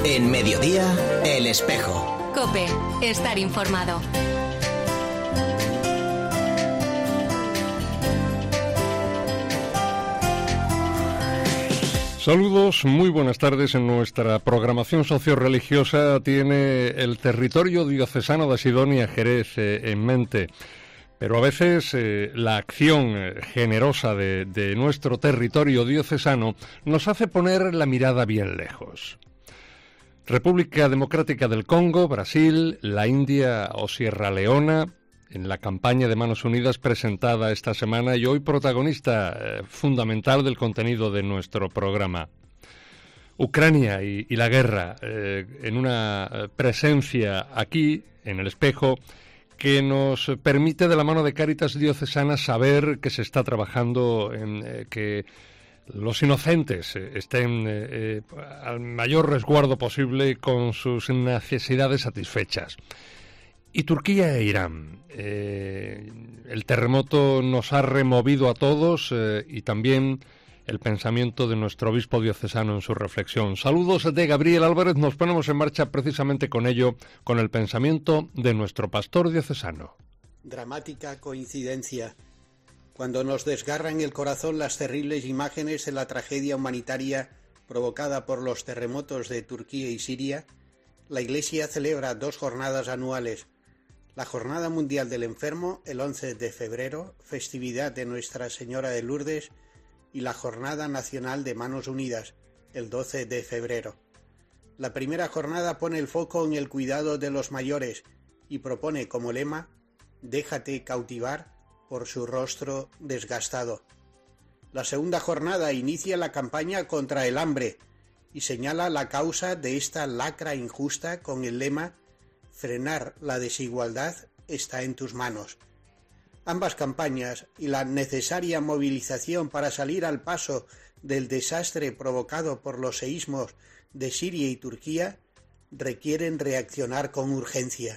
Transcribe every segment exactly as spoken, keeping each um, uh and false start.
En Mediodía, El Espejo. COPE, estar informado. Saludos, muy buenas tardes. En nuestra programación socio-religiosa tiene el territorio diocesano de Sidonia Jerez eh, en mente. Pero a veces eh, la acción eh, generosa de, de nuestro territorio diocesano nos hace poner la mirada bien lejos. República Democrática del Congo, Brasil, la India o Sierra Leona, en la campaña de Manos Unidas presentada esta semana y hoy protagonista eh, fundamental del contenido de nuestro programa. Ucrania y, y la guerra, eh, en una presencia aquí, en El Espejo, que nos permite de la mano de Cáritas Diocesana saber que se está trabajando en eh, que los inocentes eh, estén eh, eh, al mayor resguardo posible con sus necesidades satisfechas. Y Turquía e Irán. Eh, el terremoto nos ha removido a todos eh, y también el pensamiento de nuestro obispo diocesano en su reflexión. Saludos de Gabriel Álvarez. Nos ponemos en marcha precisamente con ello, con el pensamiento de nuestro pastor diocesano. Dramática coincidencia. Cuando nos desgarran el corazón las terribles imágenes de la tragedia humanitaria provocada por los terremotos de Turquía y Siria, la Iglesia celebra dos jornadas anuales. La Jornada Mundial del Enfermo, el once de febrero, festividad de Nuestra Señora de Lourdes, y la Jornada Nacional de Manos Unidas, el doce de febrero. La primera jornada pone el foco en el cuidado de los mayores y propone como lema: déjate cautivar por su rostro desgastado. La segunda jornada inicia la campaña contra el hambre y señala la causa de esta lacra injusta con el lema: frenar la desigualdad está en tus manos. Ambas campañas y la necesaria movilización para salir al paso del desastre provocado por los seísmos de Siria y Turquía requieren reaccionar con urgencia.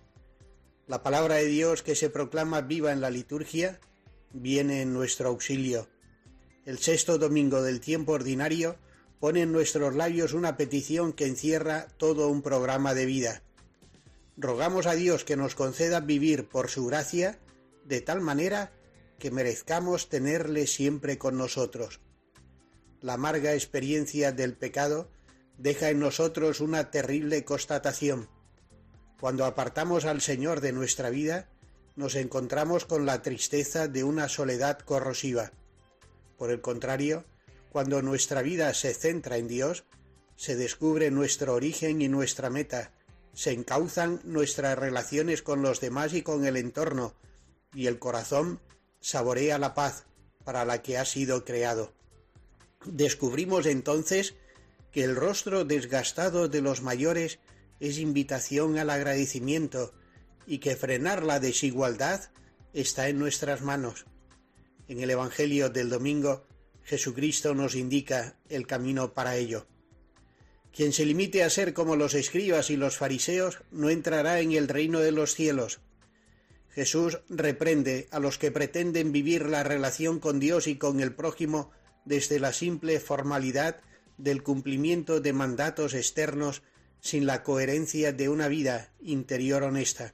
La palabra de Dios que se proclama viva en la liturgia viene en nuestro auxilio. El sexto domingo del tiempo ordinario pone en nuestros labios una petición que encierra todo un programa de vida. Rogamos a Dios que nos conceda vivir por su gracia de tal manera que merezcamos tenerle siempre con nosotros. La amarga experiencia del pecado deja en nosotros una terrible constatación. Cuando apartamos al Señor de nuestra vida, nos encontramos con la tristeza de una soledad corrosiva. Por el contrario, cuando nuestra vida se centra en Dios, se descubre nuestro origen y nuestra meta, se encauzan nuestras relaciones con los demás y con el entorno, y el corazón saborea la paz para la que ha sido creado. Descubrimos entonces que el rostro desgastado de los mayores es invitación al agradecimiento y que frenar la desigualdad está en nuestras manos. En el Evangelio del domingo, Jesucristo nos indica el camino para ello. Quien se limite a ser como los escribas y los fariseos no entrará en el reino de los cielos. Jesús reprende a los que pretenden vivir la relación con Dios y con el prójimo desde la simple formalidad del cumplimiento de mandatos externos sin la coherencia de una vida interior honesta.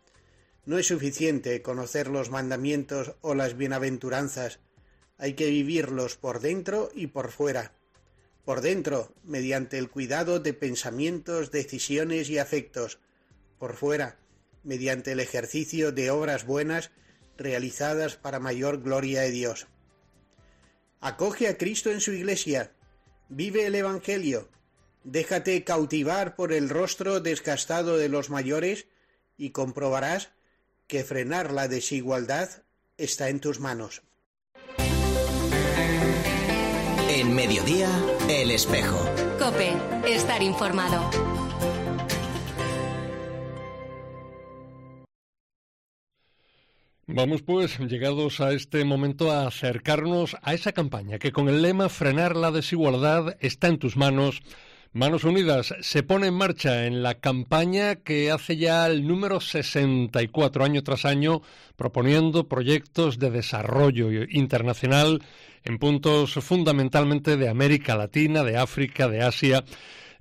No es suficiente conocer los mandamientos o las bienaventuranzas, hay que vivirlos por dentro y por fuera. Por dentro, mediante el cuidado de pensamientos, decisiones y afectos. Por fuera, mediante el ejercicio de obras buenas realizadas para mayor gloria de Dios. Acoge a Cristo en su Iglesia, vive el Evangelio, déjate cautivar por el rostro desgastado de los mayores y comprobarás que frenar la desigualdad está en tus manos. En Mediodía, El Espejo. COPE, estar informado. Vamos pues, llegados a este momento, a acercarnos a esa campaña que con el lema frenar la desigualdad está en tus manos, Manos Unidas se pone en marcha en la campaña que hace ya el número sesenta y cuatro, año tras año, proponiendo proyectos de desarrollo internacional en puntos fundamentalmente de América Latina, de África, de Asia.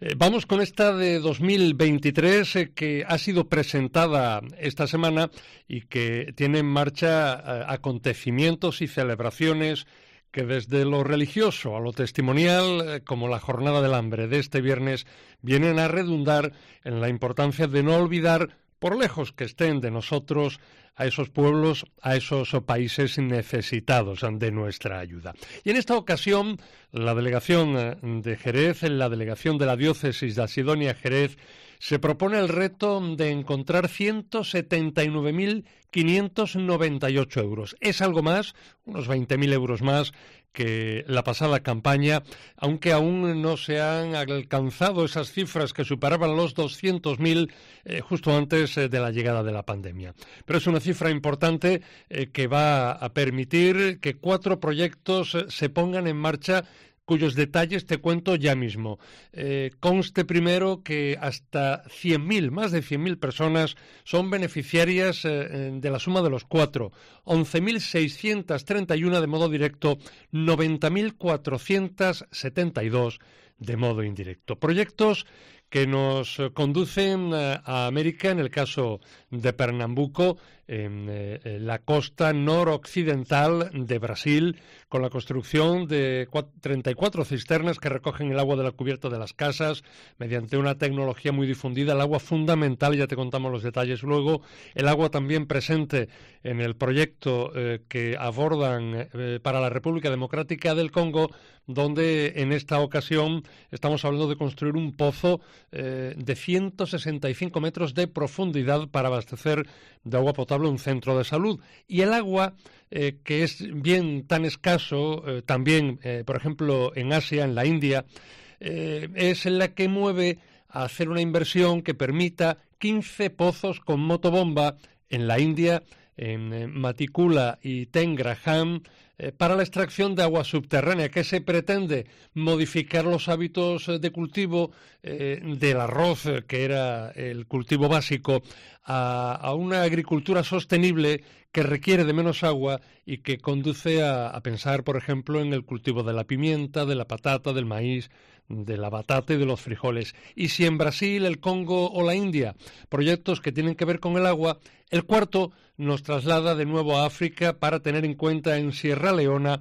Eh, vamos con esta de dos mil veintitrés eh, que ha sido presentada esta semana y que tiene en marcha eh, acontecimientos y celebraciones que desde lo religioso a lo testimonial, eh, como la Jornada del Hambre de este viernes, vienen a redundar en la importancia de no olvidar, por lejos que estén de nosotros, a esos pueblos, a esos países necesitados de nuestra ayuda. Y en esta ocasión, la delegación de Jerez, la delegación de la diócesis de Asidonia-Jerez, se propone el reto de encontrar ciento setenta y nueve mil quinientos noventa y ocho euros. Es algo más, unos veinte mil euros más que la pasada campaña, aunque aún no se han alcanzado esas cifras que superaban los doscientos mil eh, justo antes eh, de la llegada de la pandemia. Pero es una cifra importante eh, que va a permitir que cuatro proyectos eh, se pongan en marcha, cuyos detalles te cuento ya mismo. Eh, conste primero que hasta cien mil, más de cien mil personas son beneficiarias eh, de la suma de los cuatro. once mil seiscientos treinta y uno de modo directo, noventa mil cuatrocientos setenta y dos de modo indirecto. Proyectos que nos conducen a América, en el caso de Pernambuco, en eh, la costa noroccidental de Brasil, con la construcción de treinta y cuatro cisternas que recogen el agua de la cubierta de las casas mediante una tecnología muy difundida, el agua fundamental, ya te contamos los detalles luego, el agua también presente en el proyecto eh, que abordan eh, para la República Democrática del Congo, donde en esta ocasión estamos hablando de construir un pozo eh, de ciento sesenta y cinco metros de profundidad para abastecer de agua potable un centro de salud. Y el agua, eh, que es bien tan escaso, eh, también, eh, por ejemplo, en Asia, en la India, eh, es la que mueve a hacer una inversión que permita quince pozos con motobomba en la India, en eh, Matikula y Tengraham, eh, para la extracción de agua subterránea, que se pretende modificar los hábitos de cultivo eh, del arroz, eh, que era el cultivo básico, a, a una agricultura sostenible que requiere de menos agua y que conduce a, a pensar, por ejemplo, en el cultivo de la pimienta, de la patata, del maíz, de la batata y de los frijoles. Y si en Brasil, el Congo o la India, proyectos que tienen que ver con el agua, el cuarto nos traslada de nuevo a África para tener en cuenta en Sierra Leona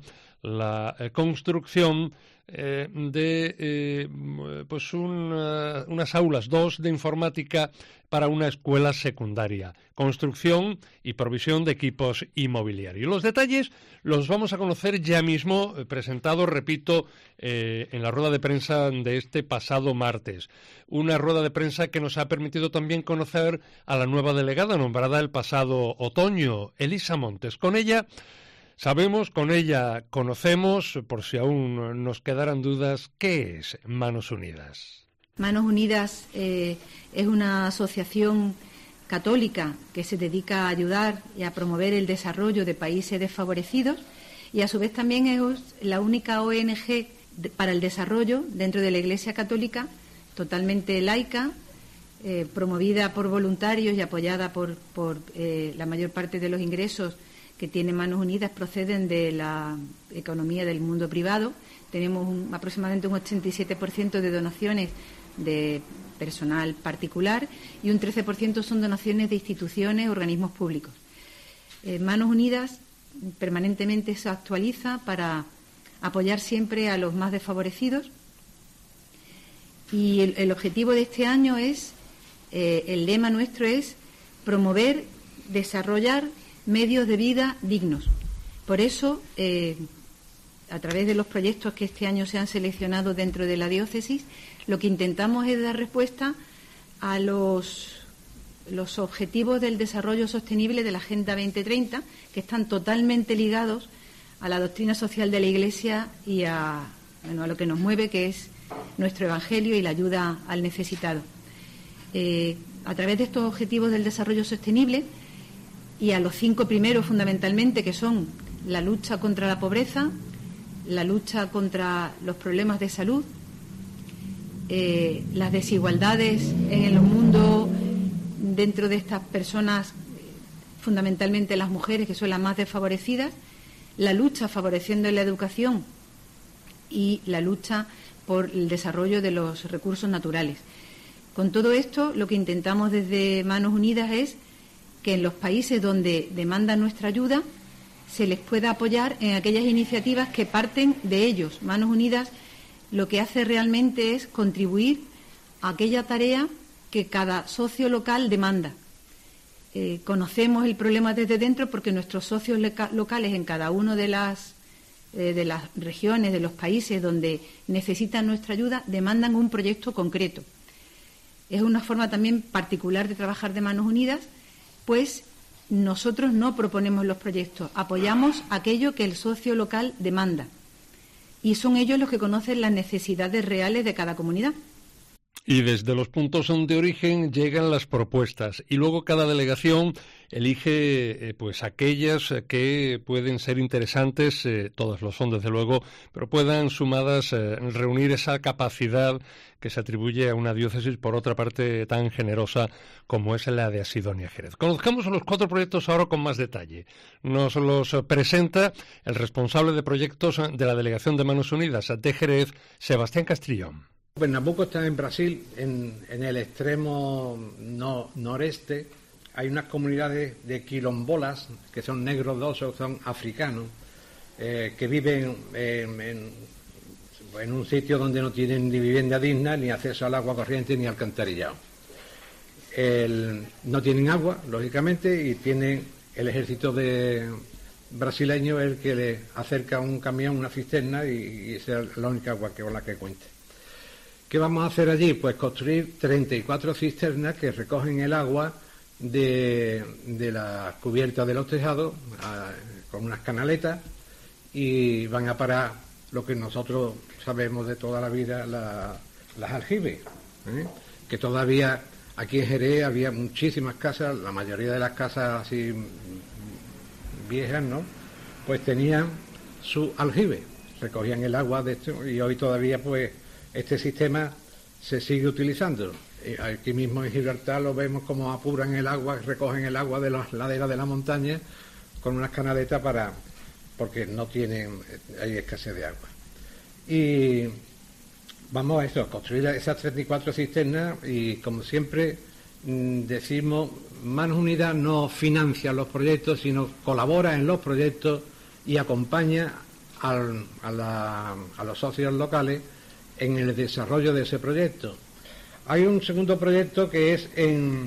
la eh, construcción eh, de eh, pues una, unas aulas, dos de informática para una escuela secundaria, construcción y provisión de equipos inmobiliarios. Los detalles los vamos a conocer ya mismo, eh, presentados, repito, eh, en la rueda de prensa de este pasado martes. Una rueda de prensa que nos ha permitido también conocer a la nueva delegada nombrada el pasado otoño, Elisa Montes. Con ella sabemos, con ella conocemos, por si aún nos quedaran dudas, ¿qué es Manos Unidas? Manos Unidas eh, es una asociación católica que se dedica a ayudar y a promover el desarrollo de países desfavorecidos y a su vez también es la única O N G de, para el desarrollo dentro de la Iglesia Católica, totalmente laica, eh, promovida por voluntarios y apoyada por, por eh, la mayor parte de los ingresos que tiene Manos Unidas proceden de la economía del mundo privado. Tenemos un, aproximadamente un ochenta y siete por ciento de donaciones de personal particular y un trece por ciento son donaciones de instituciones, organismos públicos. Eh, Manos Unidas permanentemente se actualiza para apoyar siempre a los más desfavorecidos y el, el objetivo de este año es, eh, el lema nuestro es promover, desarrollar medios de vida dignos. Por eso, eh, a través de los proyectos que este año se han seleccionado dentro de la diócesis, lo que intentamos es dar respuesta a los, los objetivos del desarrollo sostenible de la Agenda veinte treinta, que están totalmente ligados a la doctrina social de la Iglesia y a, bueno, a lo que nos mueve, que es nuestro Evangelio y la ayuda al necesitado. Eh, a través de estos objetivos del desarrollo sostenible y a los cinco primeros fundamentalmente, que son la lucha contra la pobreza, la lucha contra los problemas de salud, eh, las desigualdades en el mundo dentro de estas personas, fundamentalmente las mujeres, que son las más desfavorecidas, la lucha favoreciendo la educación y la lucha por el desarrollo de los recursos naturales. Con todo esto, lo que intentamos desde Manos Unidas es que en los países donde demandan nuestra ayuda se les pueda apoyar en aquellas iniciativas que parten de ellos. Manos Unidas lo que hace realmente es contribuir a aquella tarea que cada socio local demanda. Eh, conocemos el problema desde dentro porque nuestros socios leca- locales en cada una de las, eh, de las regiones, de los países donde necesitan nuestra ayuda, demandan un proyecto concreto. Es una forma también particular de trabajar de Manos Unidas, pues nosotros no proponemos los proyectos, apoyamos aquello que el socio local demanda. Y son ellos los que conocen las necesidades reales de cada comunidad. Y desde los puntos de origen llegan las propuestas y luego cada delegación elige eh, pues aquellas que pueden ser interesantes, eh, todas lo son desde luego, pero puedan sumadas eh, reunir esa capacidad que se atribuye a una diócesis por otra parte tan generosa como es la de Asidonia Jerez. Conozcamos los cuatro proyectos ahora con más detalle. Nos los presenta el responsable de proyectos de la Delegación de Manos Unidas de Jerez, Sebastián Castrillón. Pernambuco está en Brasil, en, en el extremo no, noreste. Hay unas comunidades de quilombolas, que son negros dosos, son africanos, eh, que viven en, en, en un sitio donde no tienen ni vivienda digna, ni acceso al agua corriente, ni alcantarillado. El, no tienen agua, lógicamente, y tienen el ejército de brasileño el que le acerca un camión, una cisterna, y, y esa es la única agua que, con la que cuente. ¿Qué vamos a hacer allí? Pues construir treinta y cuatro cisternas que recogen el agua de, de la cubierta de los tejados a, con unas canaletas y van a parar lo que nosotros sabemos de toda la vida, la, las aljibes, ¿eh? Que todavía aquí en Jerez había muchísimas casas, la mayoría de las casas así viejas, ¿no? Pues tenían su aljibe, recogían el agua de esto y hoy todavía pues este sistema se sigue utilizando. Aquí mismo en Gibraltar lo vemos como apuran el agua, recogen el agua de las laderas de la montaña con unas canaletas para porque no tienen, hay escasez de agua. Y vamos a eso, a construir esas treinta y cuatro cisternas y como siempre decimos, Manos Unidas no financia los proyectos, sino colabora en los proyectos y acompaña al, a, la, a los socios locales en el desarrollo de ese proyecto. Hay un segundo proyecto que es en,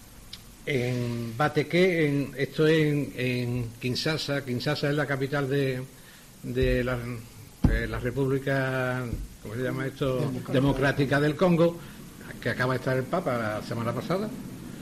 en Batequé, en, esto es en, en Kinshasa. Kinshasa es la capital de, de, la, de la República, ¿cómo se llama esto? Democrática. Democrática del Congo, que acaba de estar el Papa la semana pasada.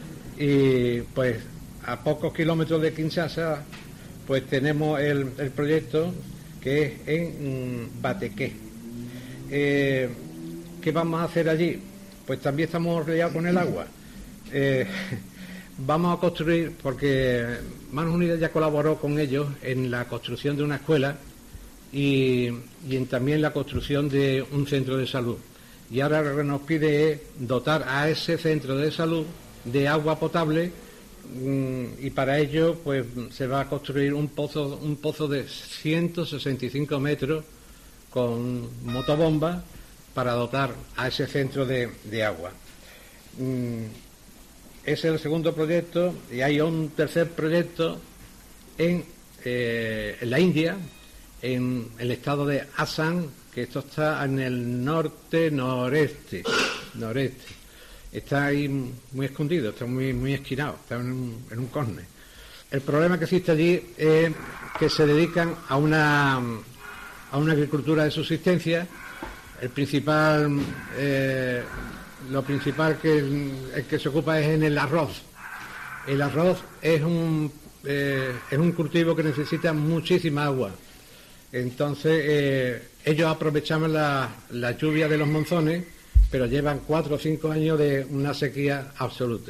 Y pues a pocos kilómetros de Kinshasa pues tenemos el, el proyecto que es en mm, Batequé. Eh, ¿Qué vamos a hacer allí? Pues también estamos liados con el agua. Eh, vamos a construir, porque Manos Unidas ya colaboró con ellos en la construcción de una escuela y, y en también la construcción de un centro de salud. Y ahora lo que nos pide es dotar a ese centro de salud de agua potable mmm, y para ello pues se va a construir un pozo, un pozo de ciento sesenta y cinco metros con motobomba para dotar a ese centro de, de agua. Mm, ese es el segundo proyecto y hay un tercer proyecto en, eh, en la India, en el estado de Assam, que esto está en el norte noreste, noreste. Está ahí muy escondido, está muy, muy esquinado, está en un, en un córner. El problema que existe allí es que se dedican a una a una agricultura de subsistencia. El principal, eh, lo principal que el, el que se ocupa es en el arroz. El arroz es un eh, es un cultivo que necesita muchísima agua. Entonces eh, ellos aprovechan la, la lluvia de los monzones, pero llevan cuatro o cinco años de una sequía absoluta.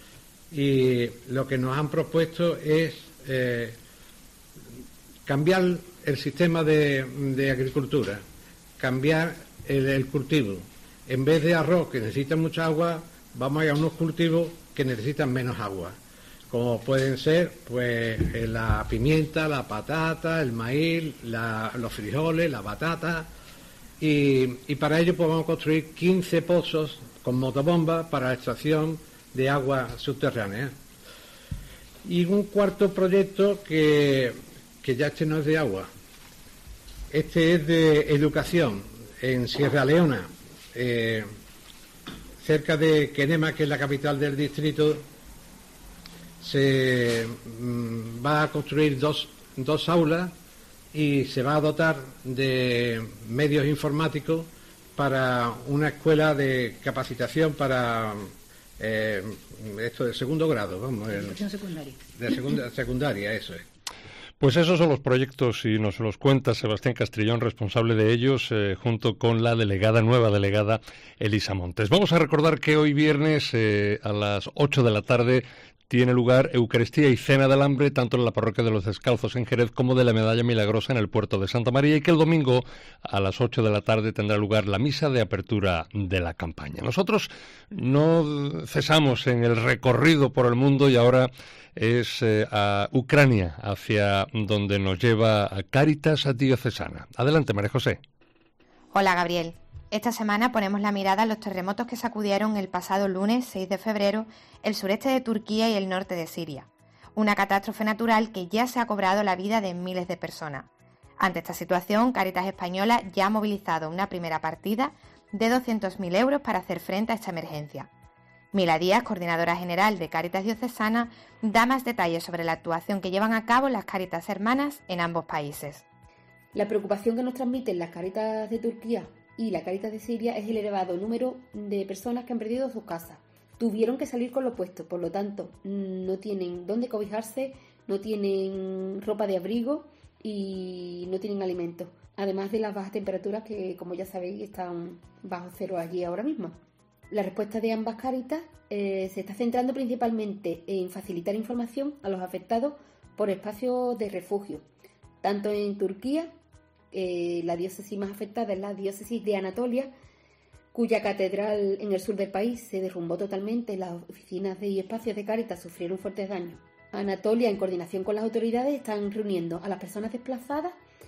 Y lo que nos han propuesto es eh, cambiar el sistema de, de agricultura, cambiar el, el cultivo. En vez de arroz, que necesita mucha agua, vamos a ir a unos cultivos que necesitan menos agua, como pueden ser pues la pimienta, la patata, el maíz, la, los frijoles, la batata, y, y para ello pues vamos a construir quince pozos con motobomba para la extracción de agua subterránea. Y un cuarto proyecto que, que ya este no es de agua, este es de educación en Sierra Leona, eh, cerca de Kenema, que es la capital del distrito. Se mm, va a construir dos, dos aulas y se va a dotar de medios informáticos para una escuela de capacitación para eh, esto de segundo grado, vamos, el, Educación secundaria. De segunda, secundaria, eso es. Pues esos son los proyectos y nos los cuenta Sebastián Castrillón, responsable de ellos, eh, junto con la delegada, nueva delegada, Elisa Montes. Vamos a recordar que hoy viernes eh, a las ocho de la tarde tiene lugar Eucaristía y Cena del Hambre, tanto en la parroquia de los Descalzos en Jerez como de la Medalla Milagrosa en el puerto de Santa María, y que el domingo a las ocho de la tarde tendrá lugar la misa de apertura de la campaña. Nosotros no cesamos en el recorrido por el mundo y ahora es eh, a Ucrania, hacia donde nos lleva a Cáritas Diocesana. Adelante, María José. Hola, Gabriel. Esta semana ponemos la mirada en los terremotos que sacudieron el pasado lunes seis de febrero el sureste de Turquía y el norte de Siria. Una catástrofe natural que ya se ha cobrado la vida de miles de personas. Ante esta situación, Cáritas Española ya ha movilizado una primera partida de doscientos mil euros para hacer frente a esta emergencia. Mila Díaz, coordinadora general de Cáritas Diocesana, da más detalles sobre la actuación que llevan a cabo las Cáritas hermanas en ambos países. La preocupación que nos transmiten las Cáritas de Turquía y la Cáritas de Siria es el elevado número de personas que han perdido sus casas. Tuvieron que salir con lo puesto, por lo tanto, no tienen dónde cobijarse, no tienen ropa de abrigo y no tienen alimentos. Además de las bajas temperaturas que, como ya sabéis, están bajo cero allí ahora mismo. La respuesta de ambas Cáritas eh, se está centrando principalmente en facilitar información a los afectados por espacios de refugio, tanto en Turquía. Eh, la diócesis más afectada es la diócesis de Anatolia, cuya catedral en el sur del país se derrumbó totalmente. Las oficinas y espacios de Cáritas sufrieron fuertes daños. Anatolia, en coordinación con las autoridades, están reuniendo a las personas desplazadas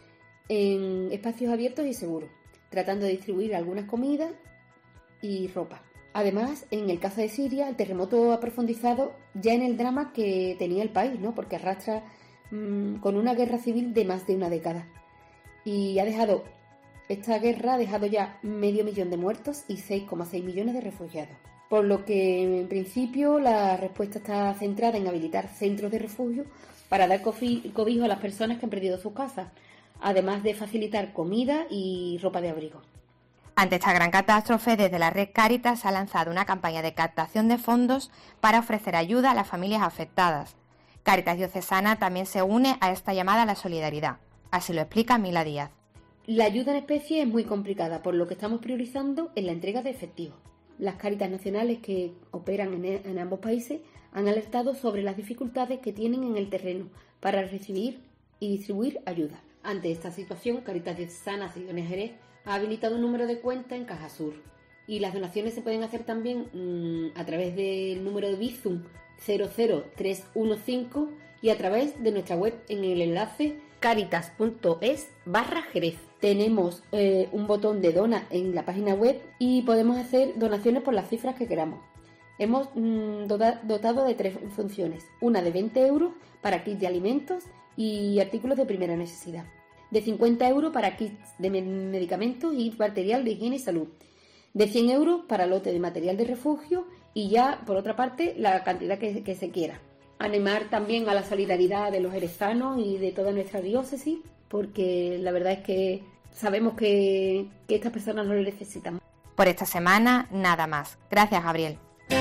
en espacios abiertos y seguros, tratando de distribuir algunas comidas y ropa. Además, en el caso de Siria, el terremoto ha profundizado ya en el drama que tenía el país, ¿no? Porque arrastra mmm, con una guerra civil de más de una década. Y ha dejado, esta guerra ha dejado ya medio millón de muertos y seis coma seis millones de refugiados. Por lo que, en principio, la respuesta está centrada en habilitar centros de refugio para dar cobijo a las personas que han perdido sus casas, además de facilitar comida y ropa de abrigo. Ante esta gran catástrofe, desde la red Cáritas se ha lanzado una campaña de captación de fondos para ofrecer ayuda a las familias afectadas. Cáritas Diocesana también se une a esta llamada a la solidaridad. Así lo explica Mila Díaz. La ayuda en especie es muy complicada, por lo que estamos priorizando en la entrega de efectivos. Las Cáritas nacionales que operan en, en ambos países han alertado sobre las dificultades que tienen en el terreno para recibir y distribuir ayuda. Ante esta situación, Cáritas Diocesana Sidonia Jerez ha habilitado un número de cuenta en Caja Sur, y las donaciones se pueden hacer también mmm, a través del número de Bizum cero cero tres uno cinco y a través de nuestra web en el enlace caritas.es barra Jerez. Tenemos eh, un botón de dona en la página web y podemos hacer donaciones por las cifras que queramos. Hemos mmm, dotado de tres funciones, una de veinte euros para kits de alimentos y artículos de primera necesidad, de cincuenta euros para kits de medicamentos y material de higiene y salud, de cien euros para lote de material de refugio y ya, por otra parte, la cantidad que, que se quiera. Animar también a la solidaridad de los jerezanos y de toda nuestra diócesis, porque la verdad es que sabemos que, que estas personas no lo necesitan. Por esta semana, nada más. Gracias, Gabriel.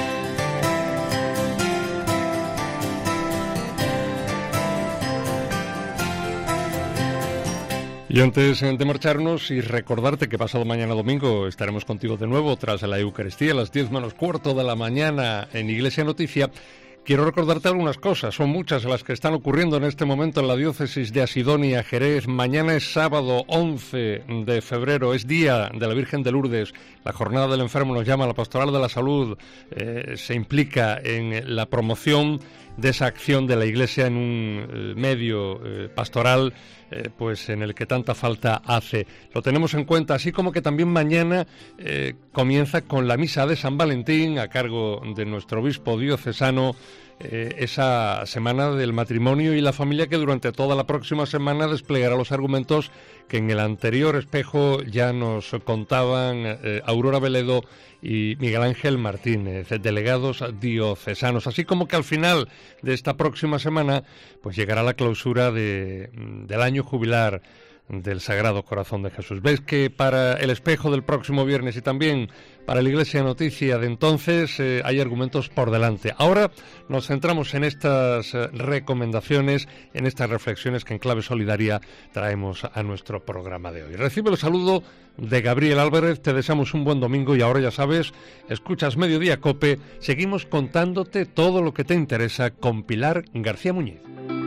Y antes de marcharnos y recordarte que pasado mañana domingo estaremos contigo de nuevo tras la Eucaristía a las diez menos cuarto de la mañana en Iglesia Noticia, quiero recordarte algunas cosas. Son muchas las que están ocurriendo en este momento en la diócesis de Asidonia, Jerez. Mañana es sábado once de febrero, es Día de la Virgen de Lourdes. La Jornada del Enfermo nos llama, la Pastoral de la Salud eh, se implica en la promoción de esa acción de la Iglesia en un eh, medio eh, pastoral eh, pues en el que tanta falta hace. Lo tenemos en cuenta, así como que también mañana eh, comienza con la misa de San Valentín a cargo de nuestro obispo diocesano, eh, esa semana del matrimonio y la familia que durante toda la próxima semana desplegará los argumentos que en el anterior espejo ya nos contaban eh, Aurora Veledo y Miguel Ángel Martínez, delegados diocesanos, así como que al final de esta próxima semana pues llegará la clausura de, del año jubilar del Sagrado Corazón de Jesús. Ves que para el espejo del próximo viernes y también para la Iglesia Noticia de entonces eh, hay argumentos por delante. Ahora nos centramos en estas eh, recomendaciones, en estas reflexiones que en clave solidaria traemos a nuestro programa de hoy. Recibe el saludo de Gabriel Álvarez, te deseamos un buen domingo y ahora ya sabes, escuchas Mediodía Cope, seguimos contándote todo lo que te interesa con Pilar García Muñiz.